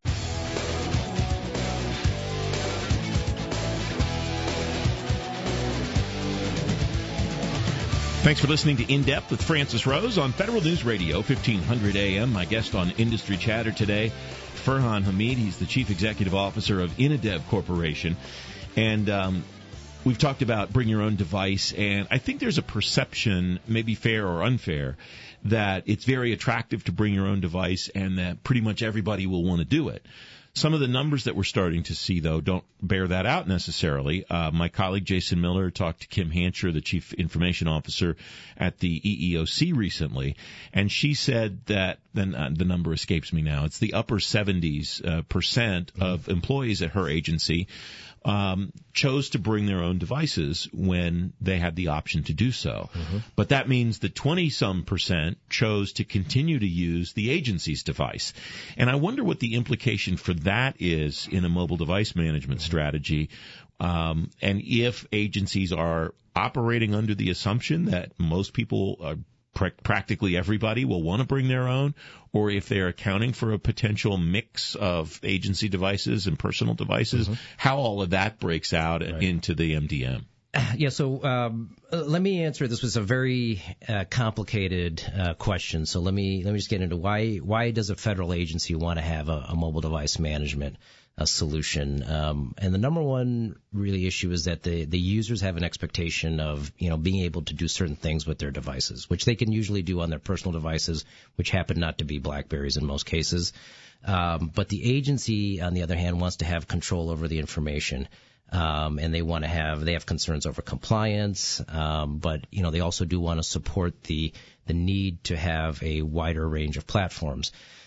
Thanks for listening to In Depth with Francis Rose on Federal News Radio, fifteen hundred A M. My guest on Industry Chatter today, Farhan Hamid. He's the Chief Executive Officer of Inadev Corporation. And um, we've talked about bring your own device, and I think there's a perception, maybe fair or unfair, that it's very attractive to bring your own device and that pretty much everybody will want to do it. Some of the numbers that we're starting to see, though, don't bear that out necessarily. Uh, my colleague Jason Miller talked to Kim Hancher, the Chief Information Officer at the E E O C recently, and she said that, then uh, the number escapes me now, it's the upper seventies uh, percent of employees at her agency Um, chose to bring their own devices when they had the option to do so. Mm-hmm. But that means that twenty-some percent chose to continue to use the agency's device. And I wonder what the implication for that is in a mobile device management mm-hmm. strategy, um, and if agencies are operating under the assumption that most people are pr- practically everybody will want to bring their own, or if they're accounting for a potential mix of agency devices and personal devices, mm-hmm. how all of that breaks out right. into the M D M. Yeah, so um, let me answer. This was a very uh, complicated uh, question. So let me let me just get into why why does a federal agency want to have a, a mobile device management a solution? Um, and the number one really issue is that the the users have an expectation of you know being able to do certain things with their devices, which they can usually do on their personal devices, which happen not to be BlackBerries in most cases. Um, but the agency, on the other hand, wants to have control over the information. Um, and they want to have, they have concerns over compliance, um, but, you know, they also do want to support the, the need to have a wider range of platforms.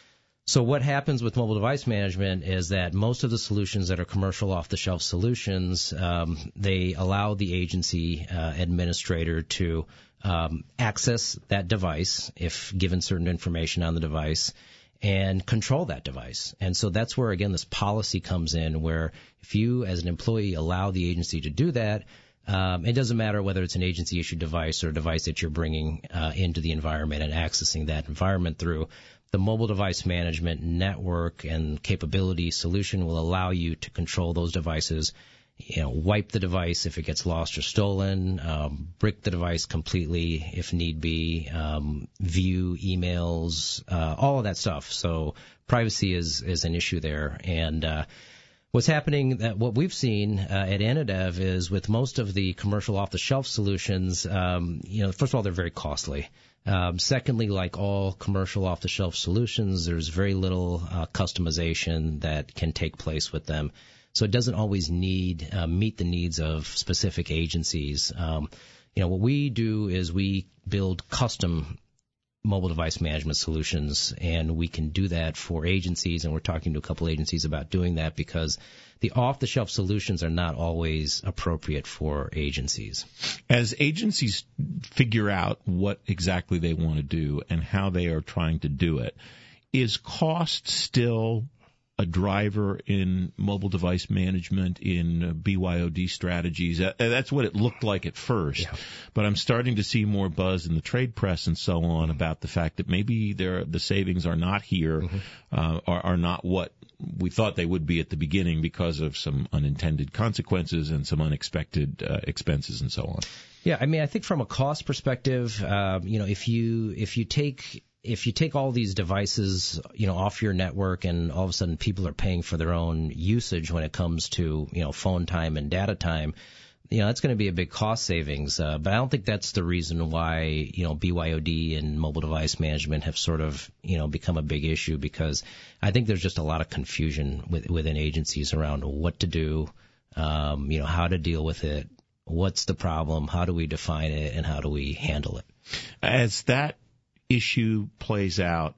So what happens with mobile device management is that most of the solutions that are commercial off-the-shelf solutions, um, they allow the agency uh, administrator to um, access that device if given certain information on the device, and control that device. And so that's where, again, this policy comes in, where if you as an employee allow the agency to do that, um, it doesn't matter whether it's an agency-issued device or a device that you're bringing uh, into the environment and accessing that environment through. The mobile device management network and capability solution will allow you to control those devices, you know, wipe the device if it gets lost or stolen, um, brick the device completely if need be, um, view emails, uh, all of that stuff. So privacy is, is an issue there. And, uh, what's happening, uh, what we've seen, uh, at Anadev is with most of the commercial off-the-shelf solutions, um, you know, first of all, they're very costly. Um, secondly, like all commercial off-the-shelf solutions, there's very little, uh, customization that can take place with them. So it doesn't always need uh, meet the needs of specific agencies. Um, you know, what we do is we build custom mobile device management solutions, and we can do that for agencies, and we're talking to a couple agencies about doing that because the off-the-shelf solutions are not always appropriate for agencies. As agencies figure out what exactly they want to do and how they are trying to do it, is cost still a driver in mobile device management, in B Y O D strategies? That's what it looked like at first. Yeah. But I'm starting to see more buzz in the trade press and so on about the fact that maybe there, the savings are not here, mm-hmm. uh, are, are not what we thought they would be at the beginning because of some unintended consequences and some unexpected uh, expenses and so on. Yeah, I mean, I think from a cost perspective, uh, you know, if you if you take If you take all these devices, you know, off your network and all of a sudden people are paying for their own usage when it comes to, you know, phone time and data time, you know, that's going to be a big cost savings. Uh, but I don't think that's the reason why, you know, B Y O D and mobile device management have sort of, you know, become a big issue, because I think there's just a lot of confusion with, within agencies around what to do, um, you know, how to deal with it, what's the problem, how do we define it, and how do we handle it. As that issue plays out,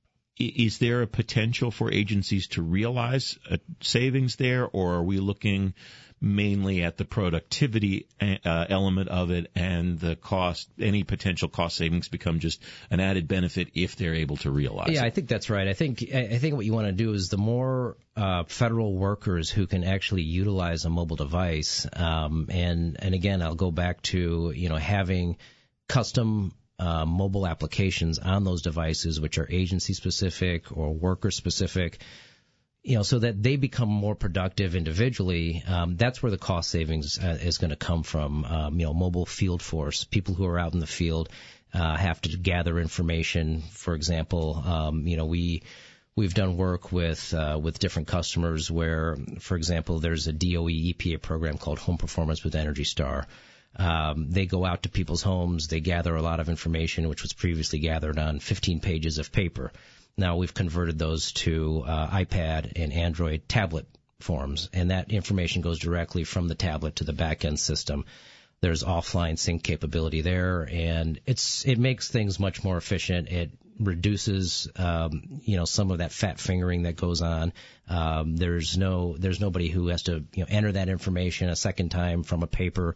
is there a potential for agencies to realize a savings there, or are we looking mainly at the productivity uh, element of it, and the cost, any potential cost savings become just an added benefit if they're able to realize yeah, it? I think that's right. I think I think what you want to do is the more uh, federal workers who can actually utilize a mobile device, um, and and again, I'll go back to, you know, having custom Uh, mobile applications on those devices, which are agency specific or worker specific, you know, so that they become more productive individually. Um, that's where the cost savings uh, is going to come from. Um, you know, mobile field force, people who are out in the field uh, have to gather information. For example, um, you know, we we've done work with uh, with different customers where, for example, there's a D O E E P A program called Home Performance with Energy Star. Um, they go out to people's homes. They gather a lot of information, which was previously gathered on fifteen pages of paper. Now we've converted those to uh, iPad and Android tablet forms, and that information goes directly from the tablet to the back-end system. There's offline sync capability there, and it's it makes things much more efficient. It reduces, um, you know, some of that fat fingering that goes on. Um, there's no there's nobody who has to, you know, enter that information a second time from a paper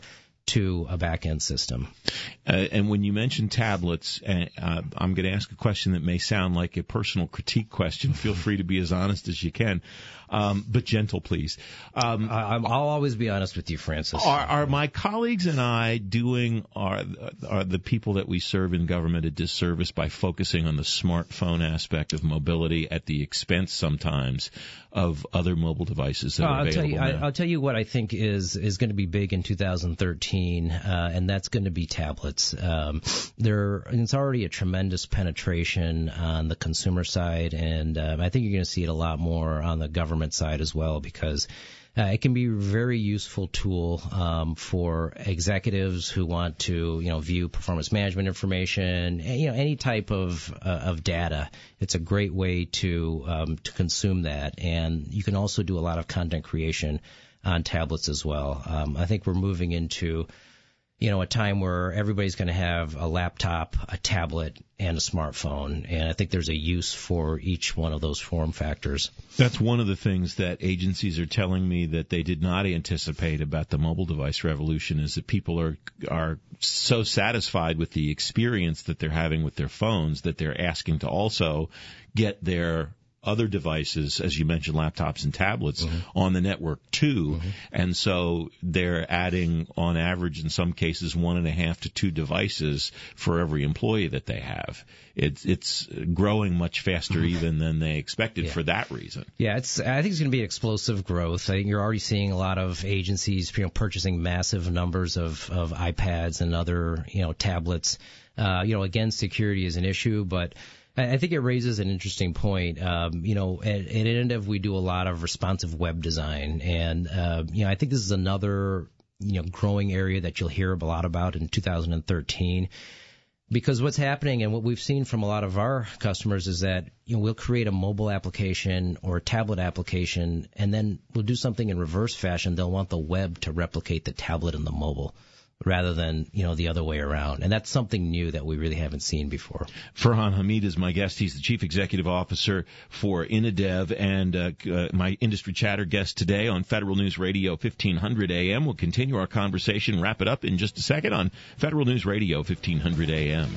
to a back-end system. Uh, and when you mention tablets, uh, uh, I'm going to ask a question that may sound like a personal critique question. Feel free to be as honest as you can, um, but gentle, please. Um, I, I'll always be honest with you, Francis. Are, are my colleagues and I doing are, are the people that we serve in government a disservice by focusing on the smartphone aspect of mobility at the expense sometimes of other mobile devices that uh, are I'll available tell you, now? I, I'll tell you what I think is is going to be big in two thousand thirteen, uh, and that's going to be tablets. Um, there, it's already a tremendous penetration on the consumer side, and um, I think you're going to see it a lot more on the government side as well, because Uh, it can be a very useful tool um, for executives who want to, you know, view performance management information, you know, any type of uh, of data. It's a great way to um, to consume that, and you can also do a lot of content creation on tablets as well. Um, I think we're moving into, you know, a time where everybody's going to have a laptop, a tablet, and a smartphone, and I think there's a use for each one of those form factors. That's one of the things that agencies are telling me that they did not anticipate about the mobile device revolution, is that people are are so satisfied with the experience that they're having with their phones that they're asking to also get their other devices, as you mentioned, laptops and tablets, mm-hmm. on the network too. Mm-hmm. And so they're adding, on average, in some cases, one and a half to two devices for every employee that they have. It's it's growing much faster even than they expected, yeah. for that reason. Yeah, it's. I think it's going to be explosive growth. I think you're already seeing a lot of agencies, you know, purchasing massive numbers of, of iPads and other, you know, tablets. Uh, you know, again, security is an issue, but I think it raises an interesting point. Um, you know, at, at Innodev, we do a lot of responsive web design, and uh, you know, I think this is another, you know, growing area that you'll hear a lot about in two thousand thirteen. Because what's happening, and what we've seen from a lot of our customers, is that, you know, we'll create a mobile application or a tablet application, and then we'll do something in reverse fashion. They'll want the web to replicate the tablet and the mobile, rather than, you know, the other way around. And that's something new that we really haven't seen before. Farhan Hamid is my guest. He's the Chief Executive Officer for Innodev, and uh, uh, my industry chatter guest today on Federal News Radio fifteen hundred A M. We'll continue our conversation, wrap it up in just a second on Federal News Radio fifteen hundred A M.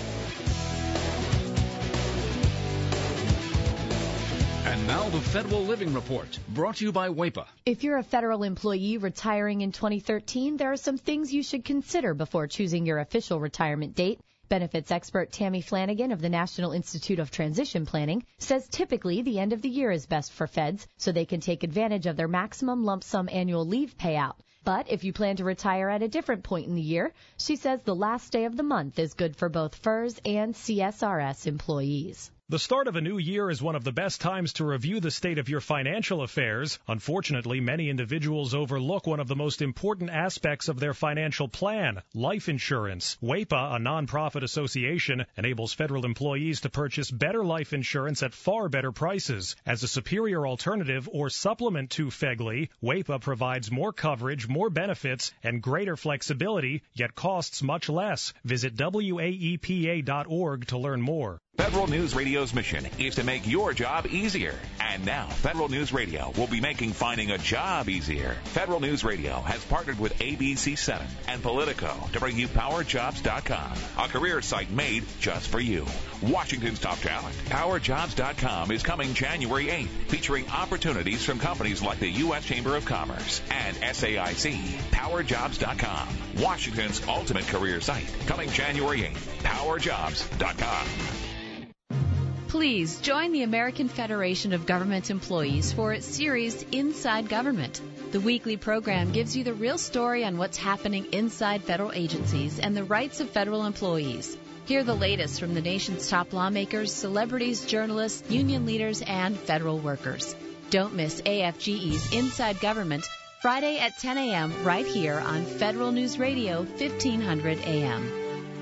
And now the Federal Living Report, brought to you by WAEPA. If you're a federal employee retiring in twenty thirteen, there are some things you should consider before choosing your official retirement date. Benefits expert Tammy Flanagan of the National Institute of Transition Planning says typically the end of the year is best for feds so they can take advantage of their maximum lump sum annual leave payout. But if you plan to retire at a different point in the year, she says the last day of the month is good for both F E R S and C S R S employees. The start of a new year is one of the best times to review the state of your financial affairs. Unfortunately, many individuals overlook one of the most important aspects of their financial plan, life insurance. WAEPA, a nonprofit association, enables federal employees to purchase better life insurance at far better prices. As a superior alternative or supplement to F E G L I, WAEPA provides more coverage, more benefits, and greater flexibility, yet costs much less. Visit W A E P A dot org to learn more. Federal News Radio's mission is to make your job easier. And now, Federal News Radio will be making finding a job easier. Federal News Radio has partnered with A B C seven and Politico to bring you Power Jobs dot com, a career site made just for you. Washington's top talent. Power Jobs dot com is coming January eighth, featuring opportunities from companies like the U S Chamber of Commerce and S A I C. Power Jobs dot com, Washington's ultimate career site, coming January eighth. Power Jobs dot com. Please join the American Federation of Government Employees for its series Inside Government. The weekly program gives you the real story on what's happening inside federal agencies and the rights of federal employees. Hear the latest from the nation's top lawmakers, celebrities, journalists, union leaders, and federal workers. Don't miss A F G E's Inside Government, Friday at ten a.m. right here on Federal News Radio fifteen hundred A M.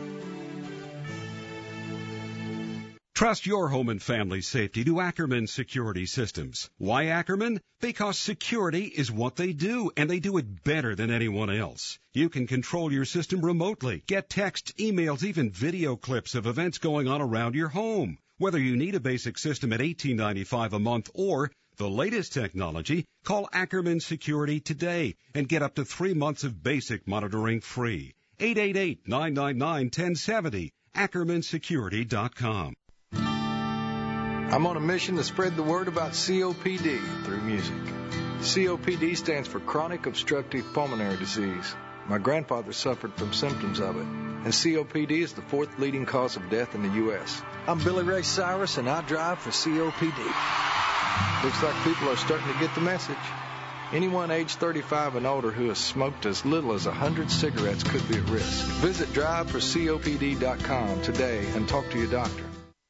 Trust your home and family safety to Ackerman Security Systems. Why Ackerman? Because security is what they do, and they do it better than anyone else. You can control your system remotely, get text, emails, even video clips of events going on around your home. Whether you need a basic system at eighteen ninety-five a month or the latest technology, call Ackerman Security today and get up to three months of basic monitoring free. eight eight eight, nine nine nine, one oh seven oh, ackerman security dot com. I'm on a mission to spread the word about C O P D through music. C O P D stands for chronic obstructive pulmonary disease. My grandfather suffered from symptoms of it, and C O P D is the fourth leading cause of death in the U S I'm Billy Ray Cyrus, and I drive for C O P D. Looks like people are starting to get the message. Anyone age thirty-five and older who has smoked as little as one hundred cigarettes could be at risk. Visit drive for C O P D dot com today and talk to your doctor.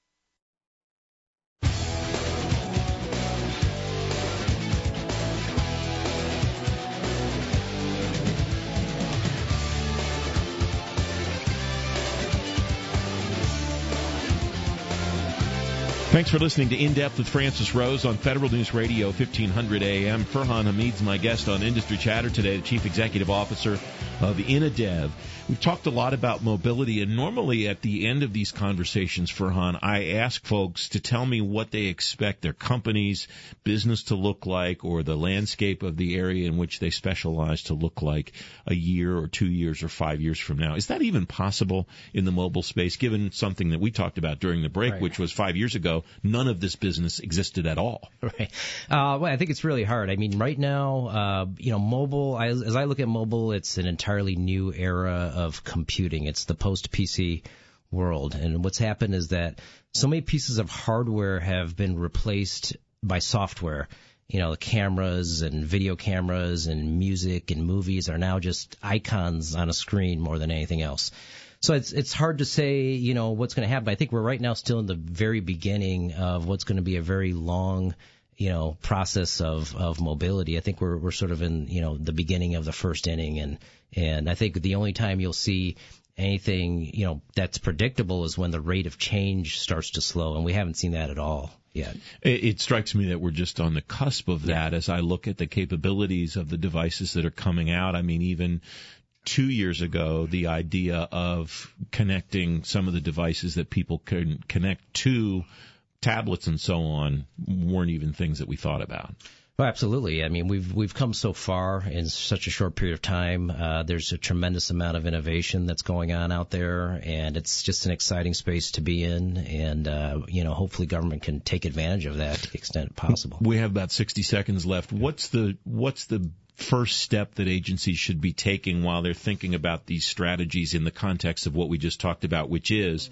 Thanks for listening to In Depth with Francis Rose on Federal News Radio, fifteen hundred A M. Farhan Hamid's my guest on Industry Chatter today, the Chief Executive Officer of Inadev. We've talked a lot about mobility, and normally at the end of these conversations, Farhan, I ask folks to tell me what they expect their company's business to look like or the landscape of the area in which they specialize to look like a year or two years or five years from now. Is that even possible in the mobile space, given something that we talked about during the break, right, which was five years ago, none of this business existed at all? Right. Uh, well, I think it's really hard. I mean, right now, uh, you know, mobile, I, as I look at mobile, it's an entirely new era of computing. It's the post-P C world. And what's happened is that so many pieces of hardware have been replaced by software. You know, the cameras and video cameras and music and movies are now just icons on a screen more than anything else. So it's it's hard to say, you know, what's going to happen. I think we're right now still in the very beginning of what's going to be a very long, you know, process of, of mobility. I think we're we're sort of in, you know, the beginning of the first inning, and and I think the only time you'll see anything, you know, that's predictable is when the rate of change starts to slow, and we haven't seen that at all yet. It, it strikes me that we're just on the cusp of that. Yeah. As I look at the capabilities of the devices that are coming out, I mean, even two years ago, the idea of connecting some of the devices that people can connect to, tablets and so on, weren't even things that we thought about. Oh, absolutely. I mean, we've we've come so far in such a short period of time. Uh, there's a tremendous amount of innovation that's going on out there, and it's just an exciting space to be in. And uh, you know, hopefully, government can take advantage of that to the extent possible. We have about sixty seconds left. What's the what's the first step that agencies should be taking while they're thinking about these strategies in the context of what we just talked about, which is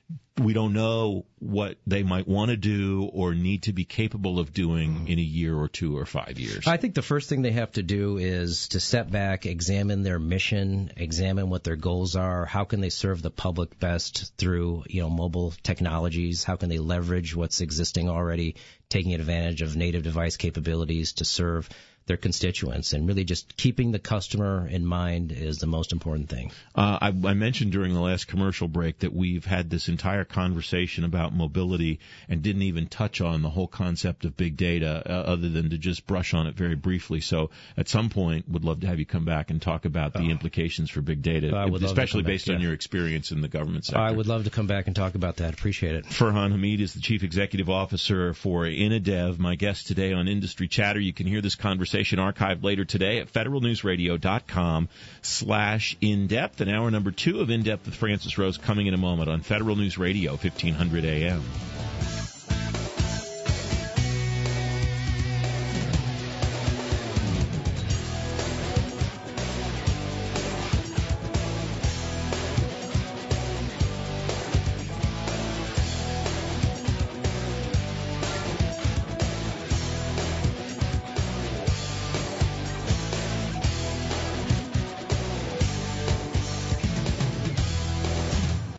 we don't know what they might want to do or need to be capable of doing in a year or two or five years? I think the first thing they have to do is to step back, examine their mission, examine what their goals are. How can they serve the public best through, you know, mobile technologies? How can they leverage what's existing already, taking advantage of native device capabilities to serve their constituents, and really just keeping the customer in mind is the most important thing. Uh, I, I mentioned during the last commercial break that we've had this entire conversation about mobility and didn't even touch on the whole concept of big data uh, other than to just brush on it very briefly. So at some point, would love to have you come back and talk about the oh. implications for big data, especially based back, on yeah. your experience in the government sector. I would love to come back and talk about that. Appreciate it. Farhan Hamid is the Chief Executive Officer for Inadev, my guest today on Industry Chatter. You can hear this conversation archived later today at federalnewsradio.com slash in-depth. And hour number two of In-Depth with Francis Rose coming in a moment on Federal News Radio, fifteen hundred A M.